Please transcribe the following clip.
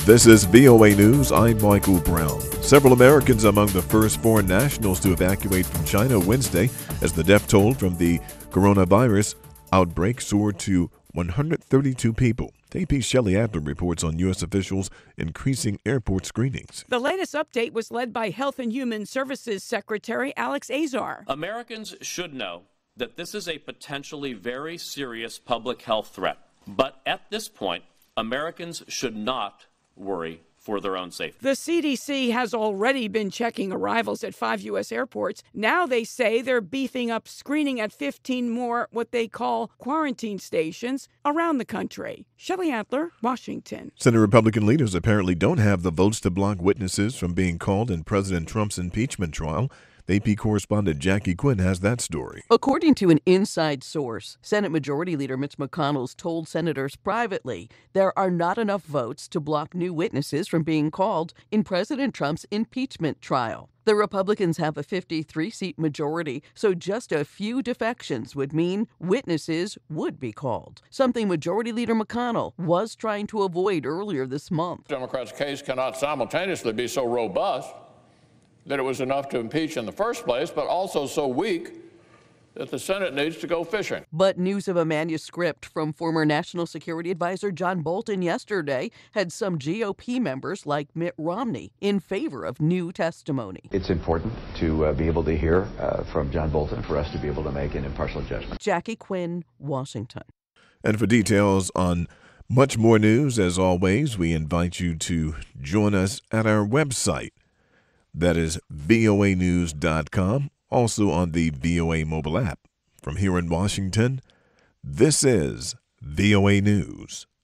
This is VOA News. I'm Michael Brown. Several Americans among the first foreign nationals to evacuate from China Wednesday as the death toll from the coronavirus outbreak soared to 132 people. AP's Shelley Adler reports on U.S. officials increasing airport screenings. The latest update was led by Health and Human Services Secretary Alex Azar. Americans should know that this is a potentially very serious public health threat. But at this point, Americans should not worry for their own safety. The CDC has already been checking arrivals at 5 U.S. airports. Now they say they're beefing up screening at 15 more what they call quarantine stations around the country. Shelley Adler, Washington. Senate Republican leaders apparently don't have the votes to block witnesses from being called in President Trump's impeachment trial. AP correspondent Jackie Quinn has that story. According to an inside source, Senate Majority Leader Mitch McConnell told senators privately there are not enough votes to block new witnesses from being called in President Trump's impeachment trial. The Republicans have a 53-seat majority, so just a few defections would mean witnesses would be called, something Majority Leader McConnell was trying to avoid earlier this month. Democrats' case cannot simultaneously be so robust that it was enough to impeach in the first place, but also so weak that the Senate needs to go fishing. But news of a manuscript from former National Security Advisor John Bolton yesterday had some GOP members like Mitt Romney in favor of new testimony. It's important to be able to hear from John Bolton for us to be able to make an impartial judgment. Jackie Quinn, Washington. And for details on much more news, as always, we invite you to join us at our website. That is voanews.com, also on the VOA mobile app. From here in Washington, this is VOA News.